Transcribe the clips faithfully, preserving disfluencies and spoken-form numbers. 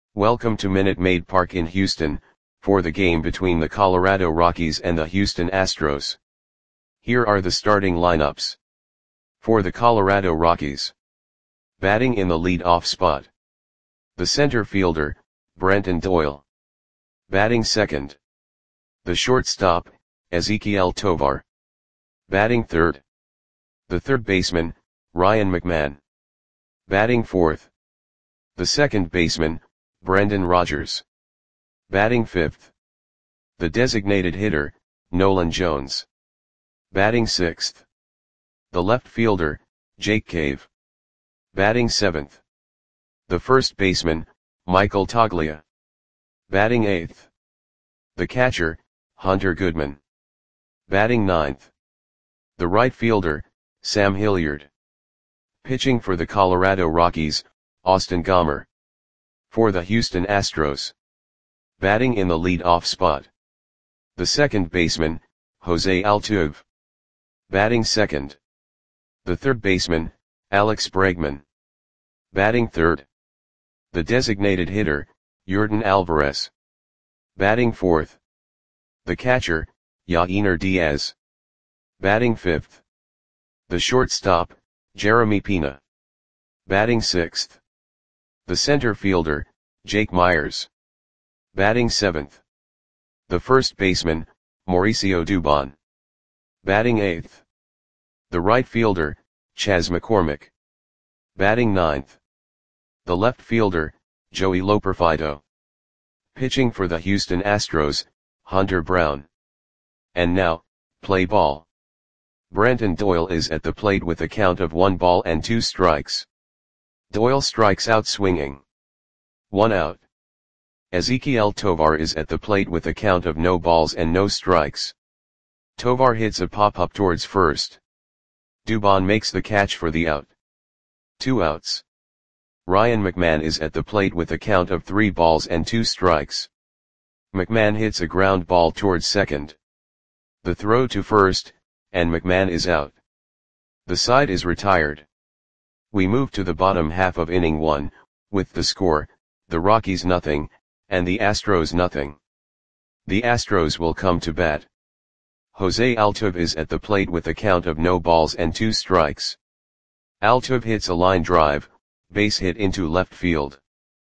Welcome to Minute Maid Park in Houston, for the game between the Colorado Rockies and the Houston Astros. Here are the starting lineups. For the Colorado Rockies. Batting in the lead-off spot. The center fielder, Brenton Doyle. Batting second. The shortstop, Ezequiel Tovar. Batting third. The third baseman, Ryan McMahon. Batting fourth. The second baseman, Brendan Rodgers. Batting fifth. The designated hitter, Nolan Jones. Batting sixth. The left fielder, Jake Cave. Batting seventh. The first baseman, Michael Toglia. Batting eighth. The catcher, Hunter Goodman. Batting ninth. The right fielder, Sam Hilliard. Pitching for the Colorado Rockies, Austin Gomber. For the Houston Astros. Batting in the lead-off spot. The second baseman, Jose Altuve. Batting second. The third baseman, Alex Bregman. Batting third. The designated hitter, Yordan Alvarez. Batting fourth. The catcher, Yainer Diaz. Batting fifth. The shortstop, Jeremy Pena. Batting sixth. The center fielder, Jake Meyers. Batting seventh. The first baseman, Mauricio Dubon. Batting eighth. The right fielder, Chas McCormick. Batting ninth. The left fielder, Joey Loperfido. Pitching for the Houston Astros, Hunter Brown. And now, play ball. Brenton Doyle is at the plate with a count of one ball and two strikes. Doyle strikes out swinging. One out. Ezequiel Tovar is at the plate with a count of no balls and no strikes. Tovar hits a pop-up towards first. Dubon makes the catch for the out. Two outs. Ryan McMahon is at the plate with a count of three balls and two strikes. McMahon hits a ground ball towards second. The throw to first, and McMahon is out. The side is retired. We move to the bottom half of inning one, with the score, the Rockies nothing, and the Astros nothing. The Astros will come to bat. Jose Altuve is at the plate with a count of no balls and two strikes. Altuve hits a line drive, base hit into left field.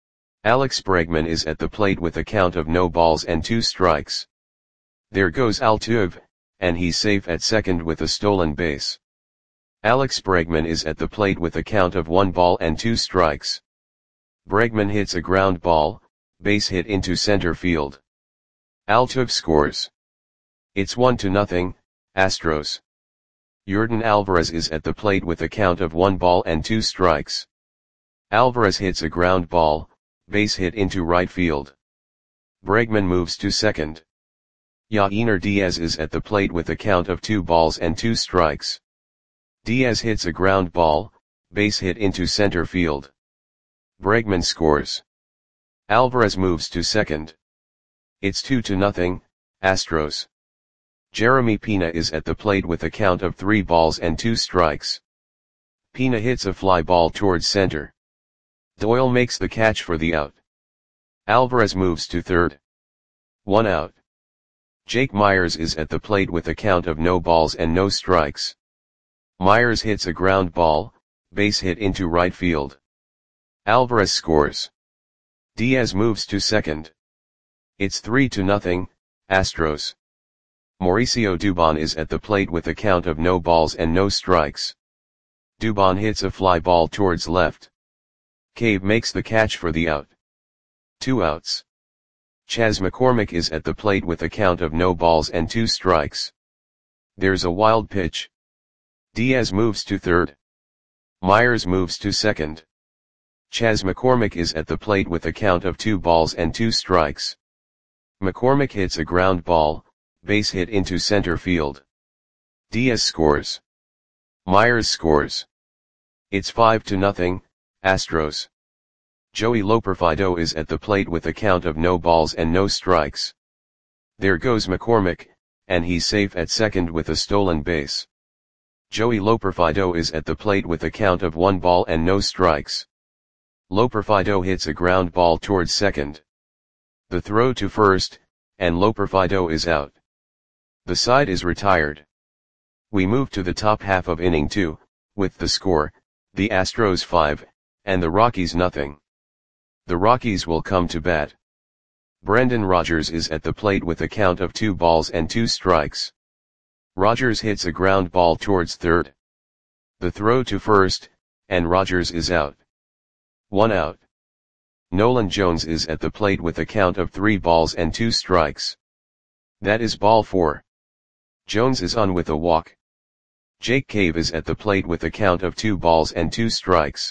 Alex Bregman is at the plate with a count of no balls and two strikes. There goes Altuve, and he's safe at second with a stolen base. Alex Bregman is at the plate with a count of one ball and two strikes. Bregman hits a ground ball, base hit into center field. Altuve scores. It's one to nothing, Astros. Yordan Alvarez is at the plate with a count of one ball and two strikes. Alvarez hits a ground ball, base hit into right field. Bregman moves to second. Yainer Diaz is at the plate with a count of two balls and two strikes. Diaz hits a ground ball, base hit into center field. Bregman scores. Alvarez moves to second. It's two to nothing, Astros. Jeremy Pena is at the plate with a count of three balls and two strikes. Pena hits a fly ball towards center. Doyle makes the catch for the out. Alvarez moves to third. One out. Jake Meyers is at the plate with a count of no balls and no strikes. Meyers hits a ground ball, base hit into right field. Alvarez scores. Diaz moves to second. It's three to nothing, Astros. Mauricio Dubon is at the plate with a count of no balls and no strikes. Dubon hits a fly ball towards left. Cave makes the catch for the out. Two outs. Chas McCormick is at the plate with a count of no balls and two strikes. There's a wild pitch. Diaz moves to third. Meyers moves to second. Chas McCormick is at the plate with a count of two balls and two strikes. McCormick hits a ground ball, base hit into center field. Diaz scores. Meyers scores. It's five to nothing, Astros. Joey Loperfido is at the plate with a count of no balls and no strikes. There goes McCormick, and he's safe at second with a stolen base. Joey Loperfido is at the plate with a count of one ball and no strikes. Loperfido hits a ground ball towards second. The throw to first, and Loperfido is out. The side is retired. We move to the top half of inning two, with the score, the Astros five, and the Rockies nothing. The Rockies will come to bat. Brendan Rodgers is at the plate with a count of two balls and two strikes. Rodgers hits a ground ball towards third. The throw to first, and Rodgers is out. One out. Nolan Jones is at the plate with a count of three balls and two strikes. That is ball four. Jones is on with a walk. Jake Cave is at the plate with a count of two balls and two strikes.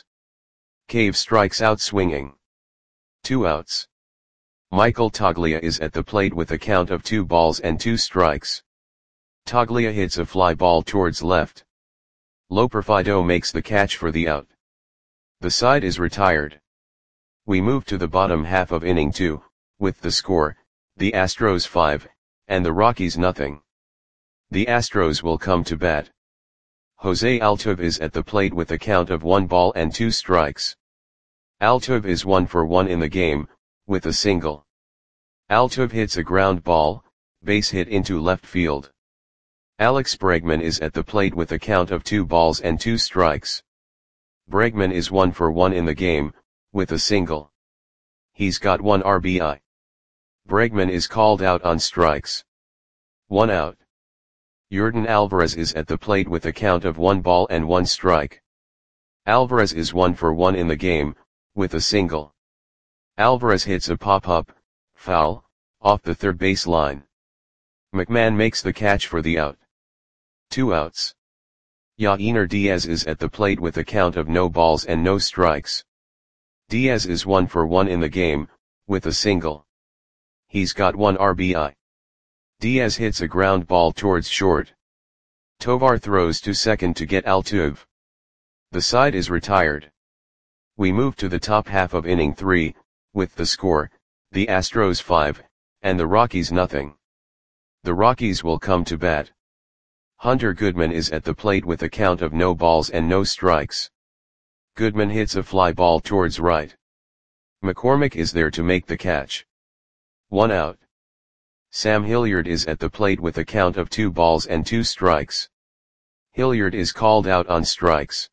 Cave strikes out swinging. Two outs. Michael Toglia is at the plate with a count of two balls and two strikes. Toglia hits a fly ball towards left. Loperfido makes the catch for the out. The side is retired. We move to the bottom half of inning two, with the score, the Astros five, and the Rockies nothing. The Astros will come to bat. Jose Altuve is at the plate with a count of one ball and two strikes. Altuve is one for one in the game, with a single. Altuve hits a ground ball, base hit into left field. Alex Bregman is at the plate with a count of two balls and two strikes. Bregman is one for one in the game, with a single. He's got one R B I. Bregman is called out on strikes. One out. Yordan Alvarez is at the plate with a count of one ball and one strike. Alvarez is one for one in the game, with a single. Alvarez hits a pop-up, foul, off the third base line. McMahon makes the catch for the out. Two outs. Yainer Diaz is at the plate with a count of no balls and no strikes. Diaz is one for one in the game, with a single. He's got one R B I. Diaz hits a ground ball towards short. Tovar throws to second to get Altuve. The side is retired. We move to the top half of inning three, with the score, the Astros five, and the Rockies nothing. The Rockies will come to bat. Hunter Goodman is at the plate with a count of no balls and no strikes. Goodman hits a fly ball towards right. McCormick is there to make the catch. One out. Sam Hilliard is at the plate with a count of two balls and two strikes. Hilliard is called out on strikes.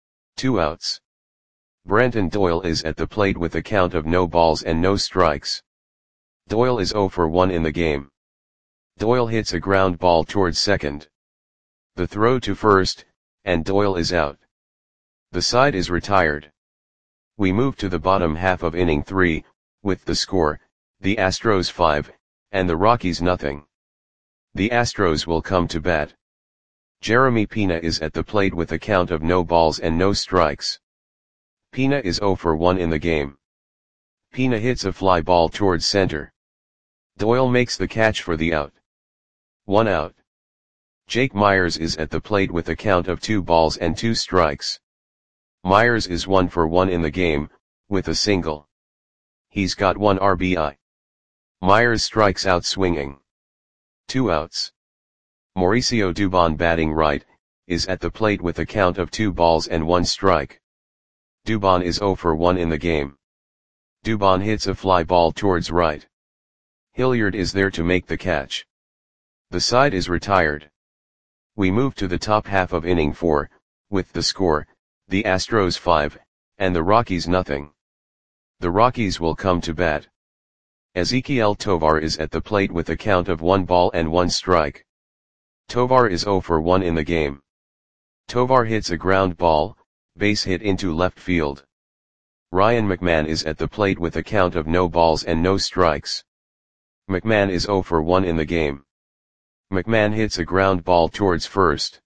Two outs. Brenton Doyle is at the plate with a count of no balls and no strikes. Doyle is zero for one in the game. Doyle hits a ground ball towards second. The throw to first, and Doyle is out. The side is retired. We move to the bottom half of inning three, with the score, the Astros five, and the Rockies nothing. The Astros will come to bat. Jeremy Pena is at the plate with a count of no balls and no strikes. Pena is zero for one in the game. Pena hits a fly ball towards center. Doyle makes the catch for the out. One out. Jake Myers is at the plate with a count of two balls and two strikes. Myers is one for one in the game, with a single. He's got one R B I. Myers strikes out swinging. Two outs. Mauricio Dubon batting right, is at the plate with a count of two balls and one strike. Dubon is zero for one in the game. Dubon hits a fly ball towards right. Hilliard is there to make the catch. The side is retired. We move to the top half of inning four, with the score, the Astros five, and the Rockies nothing. The Rockies will come to bat. Ezequiel Tovar is at the plate with a count of one ball and one strike. Tovar is zero for one in the game. Tovar hits a ground ball, base hit into left field. Ryan McMahon is at the plate with a count of no balls and no strikes. McMahon is zero for one in the game. McMahon hits a ground ball towards first.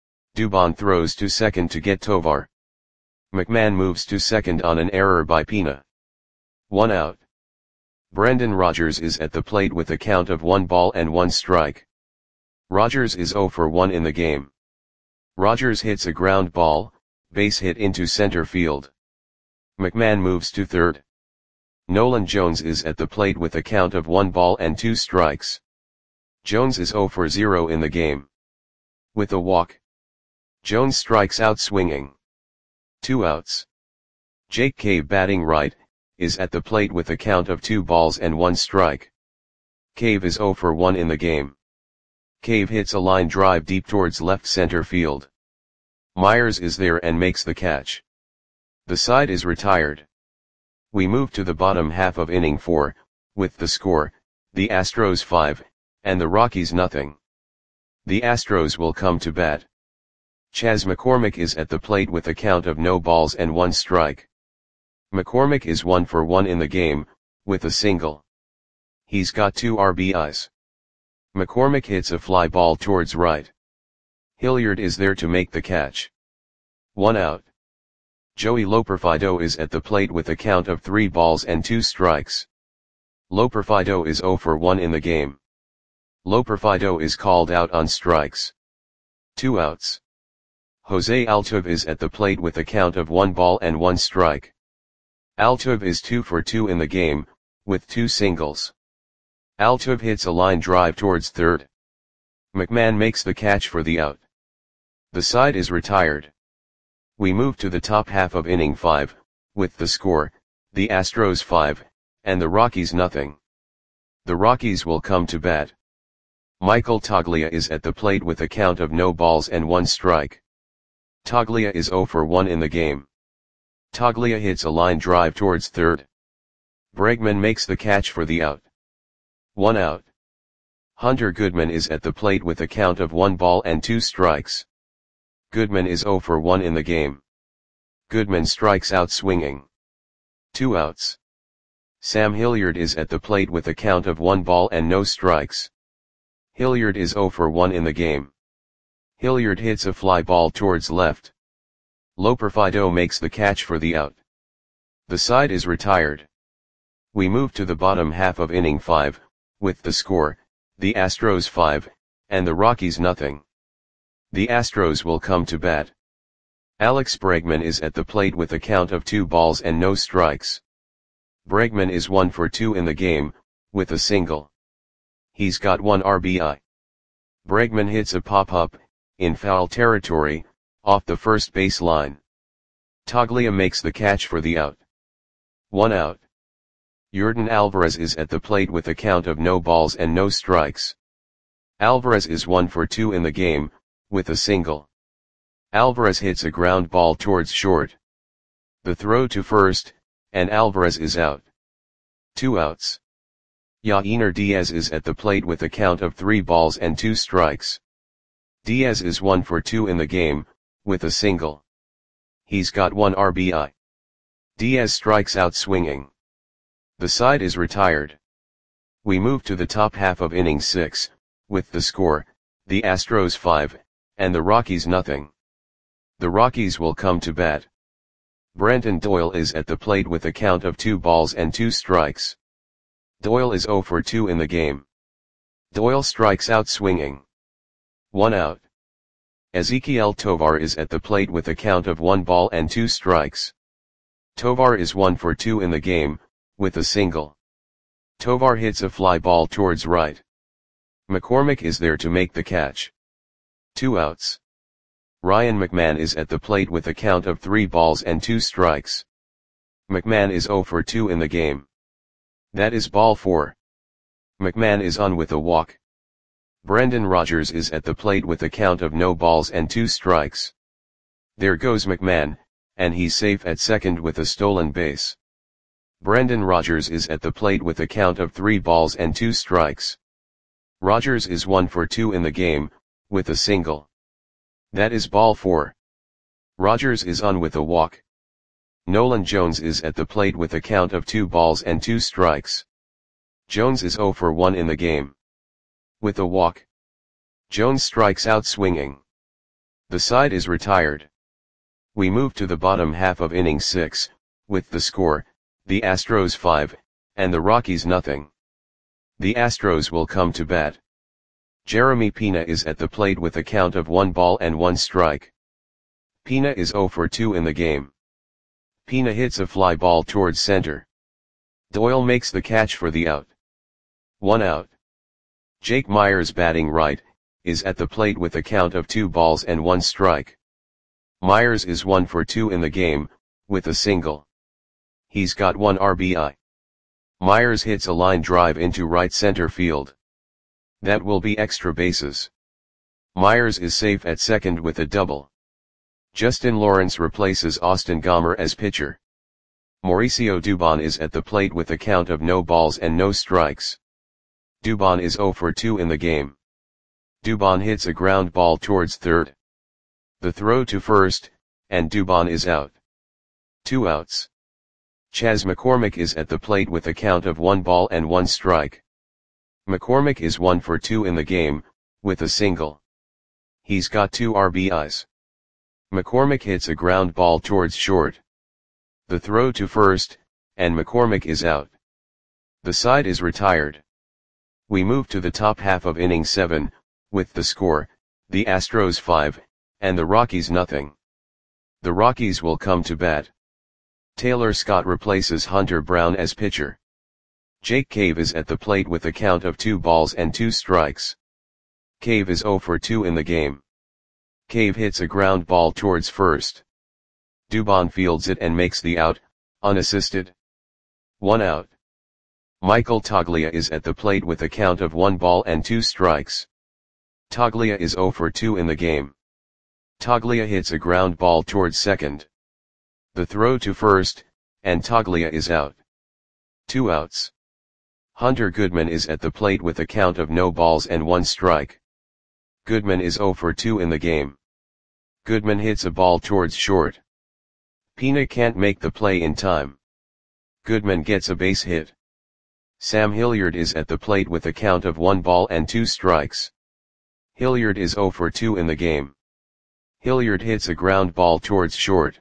Dubon throws to second to get Tovar. McMahon moves to second on an error by Pena. One out. Brendan Rodgers is at the plate with a count of one ball and one strike. Rodgers is zero for one in the game. Rodgers hits a ground ball, base hit into center field. McMahon moves to third. Nolan Jones is at the plate with a count of one ball and two strikes. Jones is zero for zero in the game. With a walk. Jones strikes out swinging. Two outs. Jake Cave batting right, is at the plate with a count of two balls and one strike. Cave is zero for one in the game. Cave hits a line drive deep towards left center field. Myers is there and makes the catch. The side is retired. We move to the bottom half of inning four, with the score, the Astros five, and the Rockies nothing. The Astros will come to bat. Chas McCormick is at the plate with a count of no balls and one strike. McCormick is one for one in the game, with a single. He's got two R B Is. McCormick hits a fly ball towards right. Hilliard is there to make the catch. One out. Joey Loperfido is at the plate with a count of three balls and two strikes. Loperfido is zero for one in the game. Loperfido is called out on strikes. Two outs. Jose Altuve is at the plate with a count of one ball and one strike. Altuve is two for two in the game, with two singles. Altuve hits a line drive towards third. McMahon makes the catch for the out. The side is retired. We move to the top half of inning five, with the score, the Astros five, and the Rockies nothing. The Rockies will come to bat. Michael Toglia is at the plate with a count of no balls and one strike. Toglia is zero for one in the game. Toglia hits a line drive towards third. Bregman makes the catch for the out. One out. Hunter Goodman is at the plate with a count of one ball and two strikes. Goodman is zero for one in the game. Goodman strikes out swinging. Two outs. Sam Hilliard is at the plate with a count of one ball and no strikes. Hilliard is zero for one in the game. Hilliard hits a fly ball towards left. Loperfido makes the catch for the out. The side is retired. We move to the bottom half of inning five, with the score, the Astros five, and the Rockies nothing. The Astros will come to bat. Alex Bregman is at the plate with a count of two balls and no strikes. Bregman is one for two in the game, with a single. He's got one R B I. Bregman hits a pop-up, in foul territory, off the first base line. Toglia makes the catch for the out. One out. Yordan Alvarez is at the plate with a count of no balls and no strikes. Alvarez is one for two in the game, with a single. Alvarez hits a ground ball towards short. The throw to first, and Alvarez is out. Two outs. Yainer Diaz is at the plate with a count of three balls and two strikes. Diaz is one for two in the game, with a single. He's got one R B I. Diaz strikes out swinging. The side is retired. We move to the top half of inning six, with the score, the Astros five, and the Rockies nothing. The Rockies will come to bat. Brenton Doyle is at the plate with a count of two balls and two strikes. Doyle is zero for two in the game. Doyle strikes out swinging. One out. Ezequiel Tovar is at the plate with a count of one ball and two strikes. Tovar is one for two in the game, with a single. Tovar hits a fly ball towards right. McCormick is there to make the catch. Two outs. Ryan McMahon is at the plate with a count of three balls and two strikes. McMahon is zero for two in the game. That is ball four. McMahon is on with a walk. Brendan Rodgers is at the plate with a count of no balls and two strikes. There goes McMahon, and he's safe at second with a stolen base. Brendan Rodgers is at the plate with a count of three balls and two strikes. Rodgers is one for two in the game, with a single. That is ball four. Rodgers is on with a walk. Nolan Jones is at the plate with a count of two balls and two strikes. Jones is zero for one in the game. With a walk. Jones strikes out swinging. The side is retired. We move to the bottom half of inning six, with the score, the Astros five, and the Rockies nothing. The Astros will come to bat. Jeremy Pena is at the plate with a count of one ball and one strike. Pena is zero for two in the game. Pena hits a fly ball towards center. Doyle makes the catch for the out. One out. Jake Myers batting right, is at the plate with a count of two balls and one strike. Myers is one for two in the game, with a single. He's got one R B I. Myers hits a line drive into right center field. That will be extra bases. Myers is safe at second with a double. Justin Lawrence replaces Austin Gomber as pitcher. Mauricio Dubon is at the plate with a count of no balls and no strikes. Dubon is zero for two in the game. Dubon hits a ground ball towards third. The throw to first, and Dubon is out. Two outs. Chas McCormick is at the plate with a count of one ball and one strike. McCormick is one for two in the game, with a single. He's got two R B Is. McCormick hits a ground ball towards short. The throw to first, and McCormick is out. The side is retired. We move to the top half of inning seven, with the score, the Astros five, and the Rockies nothing. The Rockies will come to bat. Taylor Scott replaces Hunter Brown as pitcher. Jake Cave is at the plate with a count of two balls and two strikes. Cave is zero for two in the game. Cave hits a ground ball towards first. Dubon fields it and makes the out, unassisted. One out. Michael Toglia is at the plate with a count of one ball and two strikes. Toglia is zero for two in the game. Toglia hits a ground ball towards second. The throw to first, and Toglia is out. Two outs. Hunter Goodman is at the plate with a count of no balls and one strike. Goodman is zero for two in the game. Goodman hits a ball towards short. Pina can't make the play in time. Goodman gets a base hit. Sam Hilliard is at the plate with a count of one ball and two strikes. Hilliard is zero for two in the game. Hilliard hits a ground ball towards short.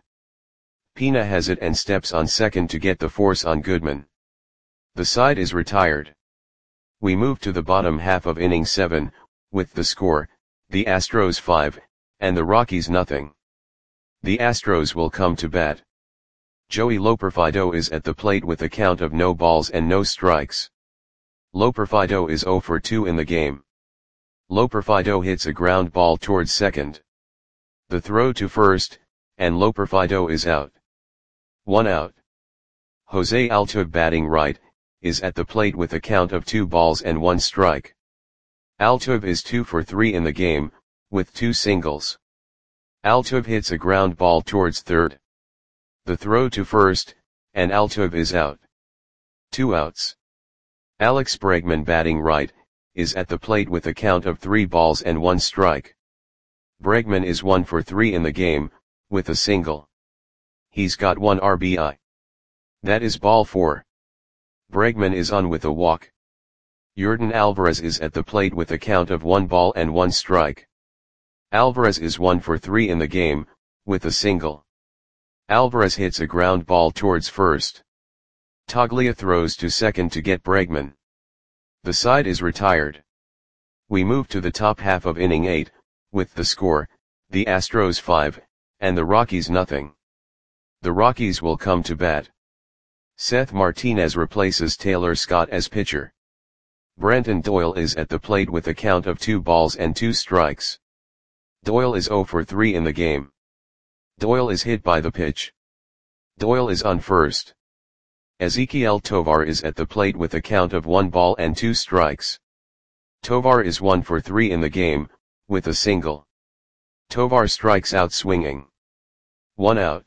Pina has it and steps on second to get the force on Goodman. The side is retired. We move to the bottom half of inning seven, with the score, the Astros five, and the Rockies nothing. The Astros will come to bat. Joey Loperfido is at the plate with a count of no balls and no strikes. Loperfido is zero for two in the game. Loperfido hits a ground ball towards second. The throw to first, and Loperfido is out. One out. Jose Altuve batting right, is at the plate with a count of two balls and one strike. Altuve is two for three in the game, with two singles. Altuve hits a ground ball towards third. The throw to first, and Altuve is out. Two outs. Alex Bregman batting right, is at the plate with a count of three balls and one strike. Bregman is one for three in the game, with a single. He's got one R B I. That is ball four. Bregman is on with a walk. Yordan Alvarez is at the plate with a count of one ball and one strike. Alvarez is one for three in the game, with a single. Alvarez hits a ground ball towards first. Toglia throws to second to get Bregman. The side is retired. We move to the top half of inning eight, with the score, the Astros five, and the Rockies nothing. The Rockies will come to bat. Seth Martinez replaces Taylor Scott as pitcher. Brenton Doyle is at the plate with a count of two balls and two strikes. Doyle is zero for three in the game. Doyle is hit by the pitch. Doyle is on first. Ezequiel Tovar is at the plate with a count of one ball and two strikes. Tovar is one for three in the game, with a single. Tovar strikes out swinging. One out.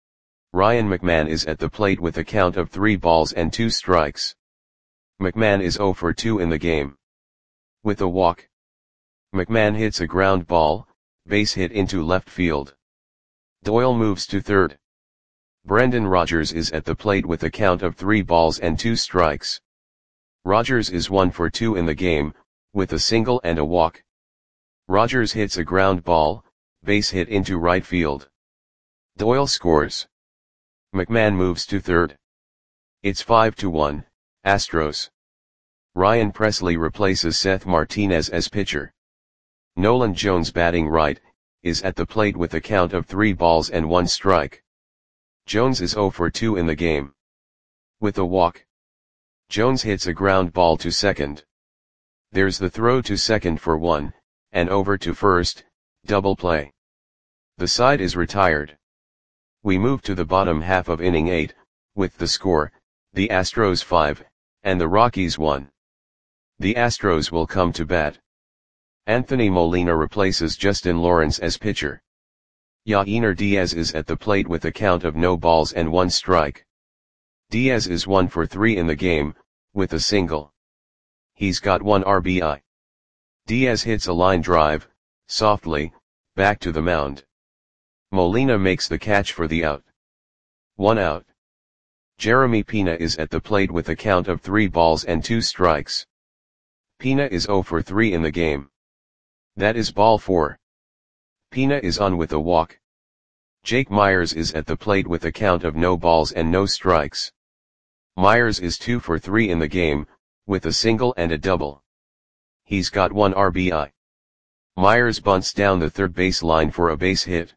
Ryan McMahon is at the plate with a count of three balls and two strikes. McMahon is zero for two in the game. With a walk. McMahon hits a ground ball, base hit into left field. Doyle moves to third. Brendan Rodgers is at the plate with a count of three balls and two strikes. Rodgers is one for two in the game, with a single and a walk. Rodgers hits a ground ball, base hit into right field. Doyle scores. McMahon moves to third. It's five to one, Astros. Ryan Presley replaces Seth Martinez as pitcher. Nolan Jones batting right, is at the plate with a count of three balls and one strike. Jones is zero for two in the game. With a walk. Jones hits a ground ball to second. There's the throw to second for one, and over to first, double play. The side is retired. We move to the bottom half of inning eight, with the score, the Astros five, and the Rockies one. The Astros will come to bat. Anthony Molina replaces Justin Lawrence as pitcher. Yainer Diaz is at the plate with a count of no balls and one strike. Diaz is one for three in the game, with a single. He's got one R B I. Diaz hits a line drive, softly, back to the mound. Molina makes the catch for the out. One out. Jeremy Pena is at the plate with a count of three balls and two strikes. Pena is zero for three in the game. That is ball four. Pena is on with a walk. Jake Myers is at the plate with a count of no balls and no strikes. Myers is two for three in the game, with a single and a double. He's got one R B I. Myers bunts down the third base line for a base hit.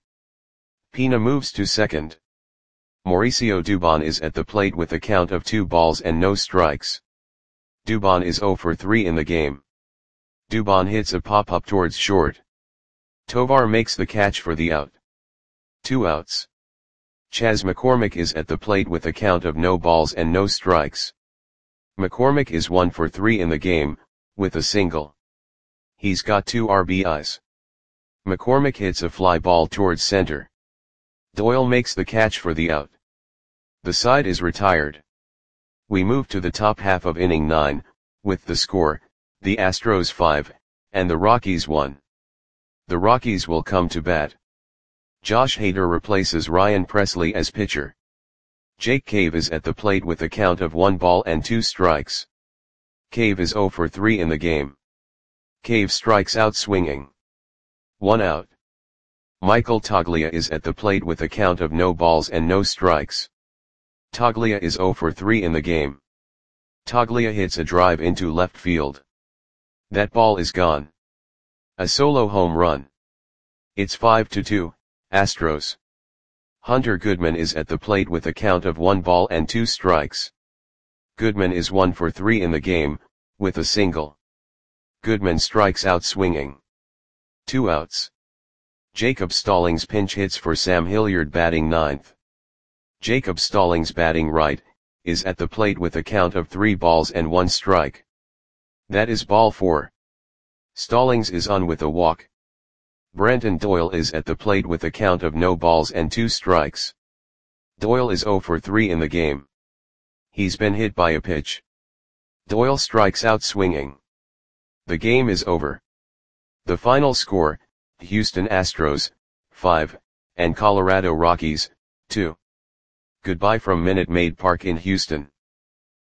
Pena moves to second. Mauricio Dubon is at the plate with a count of two balls and no strikes. Dubon is zero for three in the game. Dubon hits a pop-up towards short. Tovar makes the catch for the out. Two outs. Chas McCormick is at the plate with a count of no balls and no strikes. McCormick is one for three in the game, with a single. He's got two R B Is. McCormick hits a fly ball towards center. Doyle makes the catch for the out. The side is retired. We move to the top half of inning nine, with the score, the Astros five, and the Rockies one. The Rockies will come to bat. Josh Hader replaces Ryan Presley as pitcher. Jake Cave is at the plate with a count of one ball and two strikes. Cave is zero for three in the game. Cave strikes out swinging. One out. Michael Toglia is at the plate with a count of no balls and no strikes. Toglia is zero for three in the game. Toglia hits a drive into left field. That ball is gone. A solo home run. It's five to two, Astros. Hunter Goodman is at the plate with a count of one ball and two strikes. Goodman is one for three in the game, with a single. Goodman strikes out swinging. Two outs. Jacob Stallings pinch hits for Sam Hilliard batting ninth. Jacob Stallings batting right, is at the plate with a count of three balls and one strike. That is ball four. Stallings is on with a walk. Brenton Doyle is at the plate with a count of no balls and two strikes. Doyle is zero for three in the game. He's been hit by a pitch. Doyle strikes out swinging. The game is over. The final score, Houston Astros, five, and Colorado Rockies, two. Goodbye from Minute Maid Park in Houston.